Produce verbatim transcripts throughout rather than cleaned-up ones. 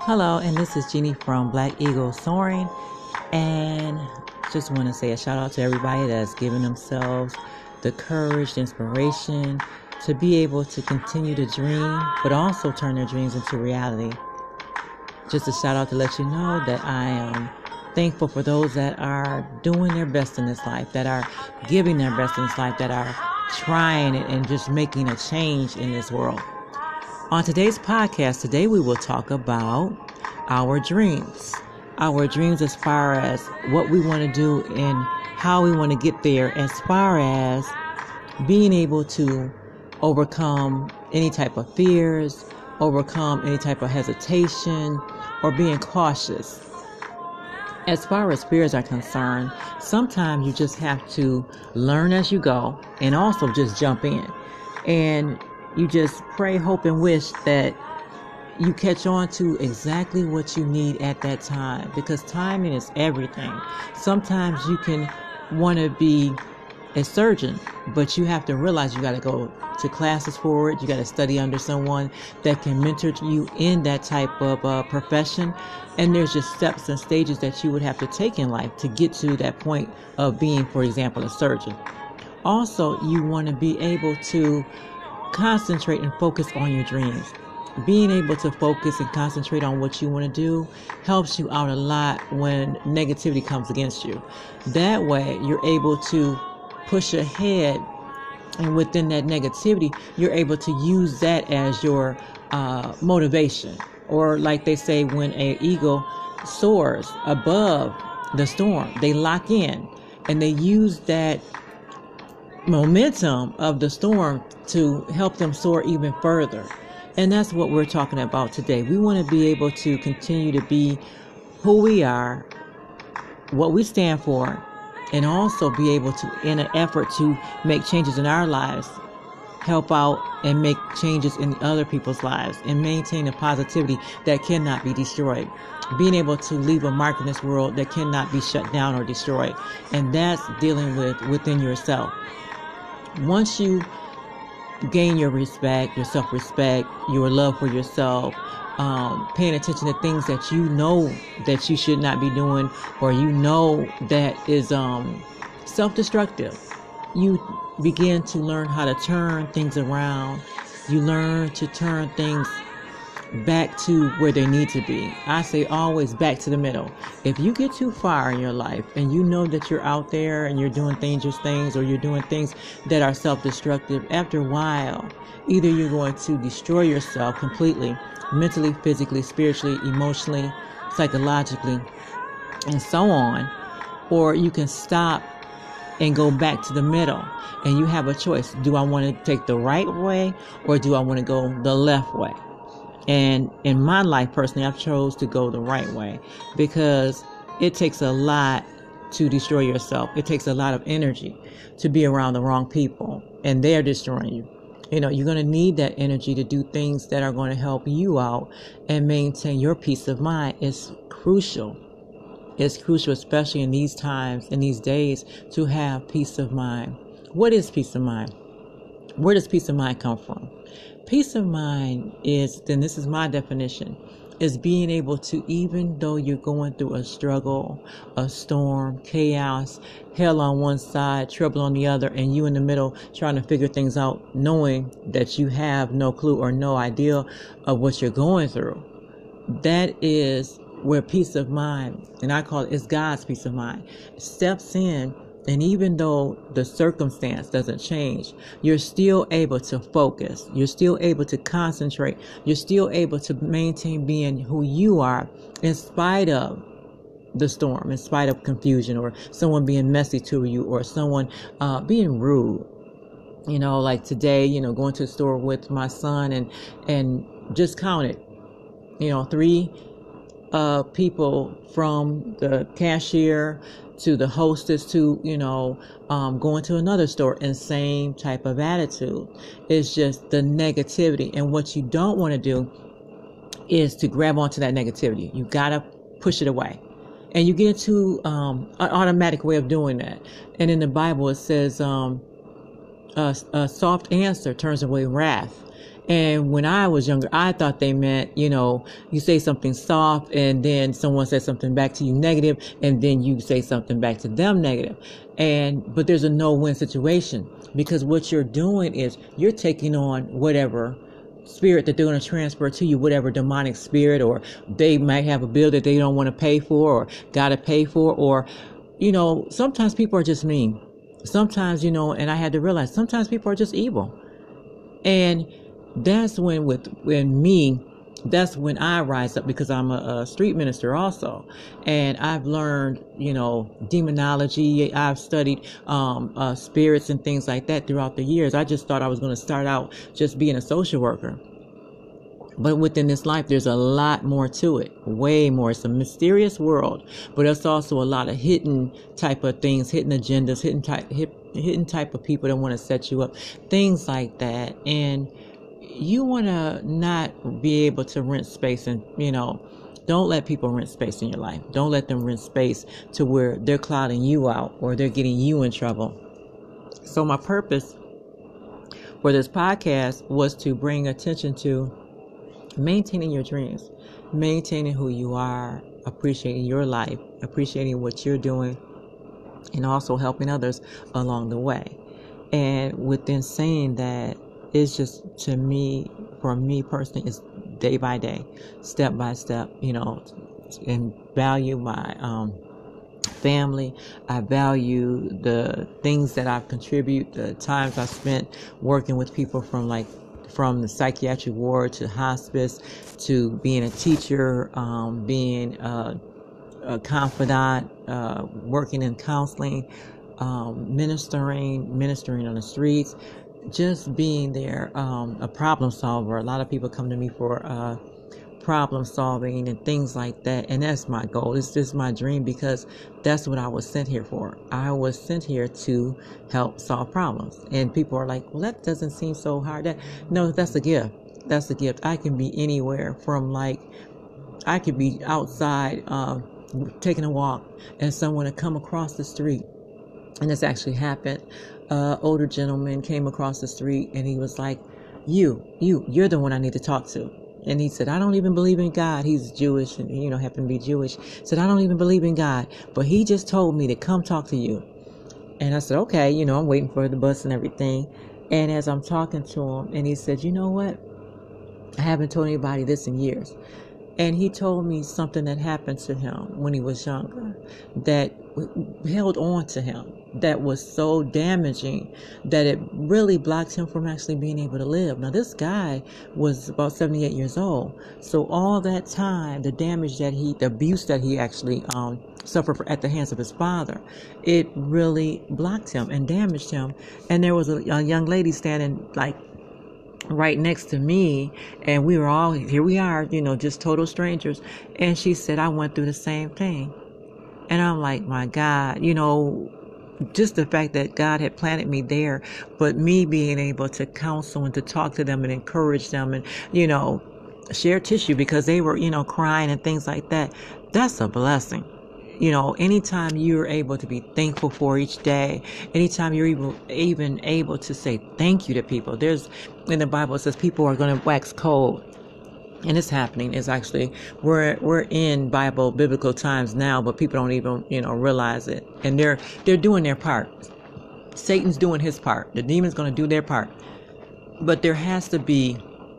Hello, and this is Jeannie from Black Eagle Soaring, and just want to say a shout out to everybody that's given themselves the courage, the inspiration to be able to continue to dream, but also turn their dreams into reality. Just a shout out to let you know that I am thankful for those that are doing their best in this life, that are giving their best in this life, that are trying it and just making a change in this world. On today's podcast, today we will talk about our dreams. Our dreams as far as what we want to do and how we want to get there, as far as being able to overcome any type of fears, overcome any type of hesitation, or being cautious. As far as fears are concerned, sometimes you just have to learn as you go and also just jump in. And you just pray, hope, and wish that you catch on to exactly what you need at that time, because timing is everything. Sometimes you can want to be a surgeon, but you have to realize you got to go to classes for it. You got to study under someone that can mentor you in that type of uh, profession. And there's just steps and stages that you would have to take in life to get to that point of being, for example, a surgeon. Also, you want to be able to concentrate and focus on your dreams. Being able to focus and concentrate on what you want to do helps you out a lot when negativity comes against you. That way, you're able to push ahead, and within that negativity, you're able to use that as your uh, motivation. Or like they say, when an eagle soars above the storm, they lock in and they use that momentum of the storm to help them soar even further. And that's what we're talking about today. We want to be able to continue to be who we are, what we stand for, and also be able to, in an effort to make changes in our lives, help out and make changes in other people's lives and maintain a positivity that cannot be destroyed. Being able to leave a mark in this world that cannot be shut down or destroyed. And that's dealing with within yourself. Once you gain your respect, your self-respect, your love for yourself, um, paying attention to things that you know that you should not be doing, or you know that is um, self-destructive, you begin to learn how to turn things around. You learn to turn things back to where they need to be. I say always back to the middle. If you get too far in your life and you know that you're out there and you're doing dangerous things, or you're doing things that are self-destructive, after a while, either you're going to destroy yourself completely, mentally, physically, spiritually, emotionally, psychologically, and so on, or you can stop and go back to the middle. And you have a choice. Do I want to take the right way, or do I want to go the left way? And in my life, personally, I've chose to go the right way, because it takes a lot to destroy yourself. It takes a lot of energy to be around the wrong people, and they're destroying you. You know, you're going to need that energy to do things that are going to help you out and maintain your peace of mind. It's crucial. It's crucial, especially in these times, in these days, to have peace of mind. What is peace of mind? Where does peace of mind come from? Peace of mind is, then this is my definition, is being able to, even though you're going through a struggle, a storm, chaos, hell on one side, trouble on the other, and you in the middle trying to figure things out, knowing that you have no clue or no idea of what you're going through. That is where peace of mind, and I call it, it's God's peace of mind, steps in. And even though the circumstance doesn't change, you're still able to focus. You're still able to concentrate. You're still able to maintain being who you are in spite of the storm, in spite of confusion, or someone being messy to you, or someone uh, being rude. You know, like today, you know, going to the store with my son and, and just counted, you know, three uh, people, from the cashier to the hostess to, you know, um, going to another store, and same type of attitude. It's just the negativity. And what you don't want to do is to grab onto that negativity. You got to push it away. And you get into um, an automatic way of doing that. And in the Bible, it says um, a, a soft answer turns away wrath. And when I was younger, I thought they meant, you know, you say something soft and then someone says something back to you negative, and then you say something back to them negative. And, but there's a no-win situation, because what you're doing is you're taking on whatever spirit that they're going to transfer to you, whatever demonic spirit, or they might have a bill that they don't want to pay for or got to pay for, or, you know, sometimes people are just mean. Sometimes, you know, and I had to realize sometimes people are just evil. And that's when with when me, that's when I rise up, because I'm a, a street minister also. And I've learned, you know, demonology. I've studied um, uh, spirits and things like that throughout the years. I just thought I was going to start out just being a social worker. But within this life, there's a lot more to it, way more. It's a mysterious world, but it's also a lot of hidden type of things, hidden agendas, hidden type, hidden type of people that want to set you up, things like that. And you want to not be able to rent space, and, you know, don't let people rent space in your life. Don't let them rent space to where they're clouding you out or they're getting you in trouble. So my purpose for this podcast was to bring attention to maintaining your dreams, maintaining who you are, appreciating your life, appreciating what you're doing, and also helping others along the way. And within saying that, it's just, to me, for me personally, it's day by day, step by step, you know, and value my um, family. I value the things that I've contributed, the times I spent working with people from like from the psychiatric ward to hospice to being a teacher, um, being a, a confidant, uh, working in counseling, um, ministering, ministering on the streets, just being there, um, a problem solver. A lot of people come to me for uh, problem solving and things like that. And that's my goal. It's just my dream, because that's what I was sent here for. I was sent here to help solve problems. And people are like, well, that doesn't seem so hard. That, no, that's a gift. That's a gift. I can be anywhere from, like, I could be outside, um, taking a walk, and someone would come across the street. And this actually happened. Uh, older gentleman came across the street, and he was like, you, you, you're the one I need to talk to. And he said, I don't even believe in God. He's Jewish and, you know, happened to be Jewish. Said, I don't even believe in God, but he just told me to come talk to you. And I said, okay, you know, I'm waiting for the bus and everything. And as I'm talking to him, and he said, you know what? I haven't told anybody this in years. And he told me something that happened to him when he was younger that held on to him, that was so damaging that it really blocked him from actually being able to live. Now, this guy was about seventy-eight years old. So all that time, the damage that he, the abuse that he actually um, suffered at the hands of his father, it really blocked him and damaged him. And there was a, a young lady standing like right next to me, and we were all, here we are, you know, just total strangers. And she said, I went through the same thing. And I'm like, my God, you know, just the fact that God had planted me there, but me being able to counsel and to talk to them and encourage them and, you know, share tissue, because they were, you know, crying and things like that. That's a blessing. You know, anytime you're able to be thankful for each day, anytime you're even, even able to say thank you to people. There's, in the Bible, it says people are going to wax cold. And it's happening. It's actually, we're, we're in Bible, biblical times now, but people don't even, you know, realize it. And they're, they're doing their part. Satan's doing his part. The demon's going to do their part. But there has to be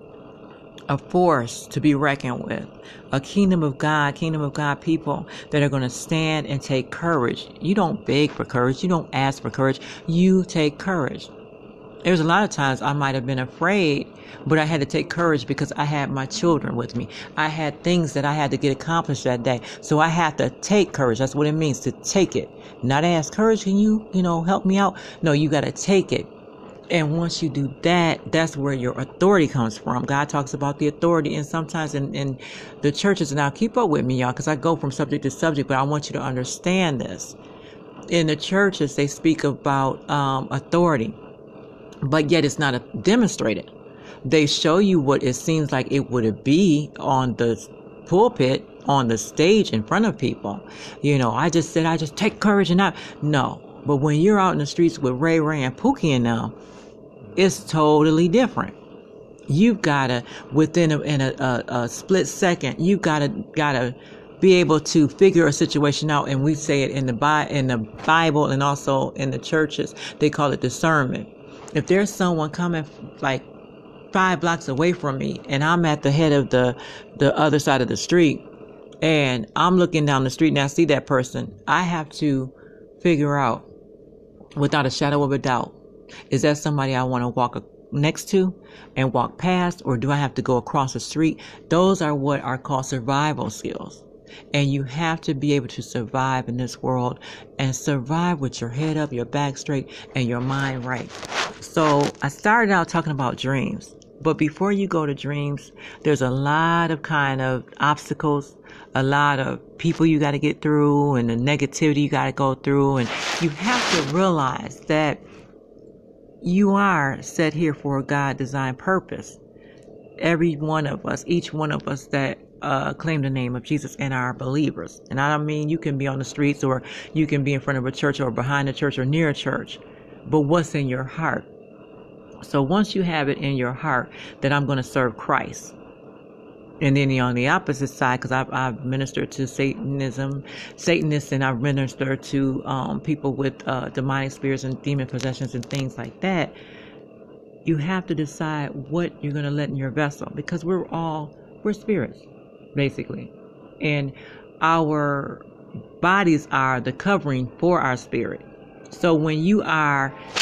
a force to be reckoned with, a kingdom of God, kingdom of God people that are going to stand and take courage. You don't beg for courage. You don't ask for courage. You take courage. There's a lot of times I might have been afraid, but I had to take courage because I had my children with me. I had things that I had to get accomplished that day. So I had to take courage. That's what it means, to take it. Not ask, courage, can you, you know, help me out? No, you got to take it. And once you do that, that's where your authority comes from. God talks about the authority. And sometimes in, in the churches, and I'll keep up with me, y'all, because I go from subject to subject, but I want you to understand this. In the churches, they speak about um, authority, but yet it's not a, demonstrated. They show you what it seems like it would be on the pulpit, on the stage in front of people. You know, I just said, I just take courage and not, no. But when you're out in the streets with Ray Ray and Pookie and them, it's totally different. You've got to, within a, in a, a, a split second, you've got to, got to be able to figure a situation out. And we say it in the Bi- in the Bible and also in the churches. They call it discernment. If there's someone coming like five blocks away from me and I'm at the head of the, the other side of the street and I'm looking down the street and I see that person, I have to figure out without a shadow of a doubt, is that somebody I want to walk next to and walk past, or do I have to go across the street? Those are what are called survival skills. And you have to be able to survive in this world and survive with your head up, your back straight, and your mind right. So I started out talking about dreams. But before you go to dreams, there's a lot of kind of obstacles, a lot of people you got to get through and the negativity you got to go through. And you have to realize that you are set here for a God-designed purpose. Every one of us, each one of us that uh, claim the name of Jesus and are believers. And I don't mean you can be on the streets or you can be in front of a church or behind a church or near a church, but what's in your heart? So once you have it in your heart that I'm going to serve Christ, and then on the opposite side, because I've, I've ministered to Satanism, Satanists, and I've ministered to um, people with uh, demonic spirits and demon possessions and things like that, you have to decide what you're going to let in your vessel, because we're all, we're spirits, basically. And our bodies are the covering for our spirit. So when you are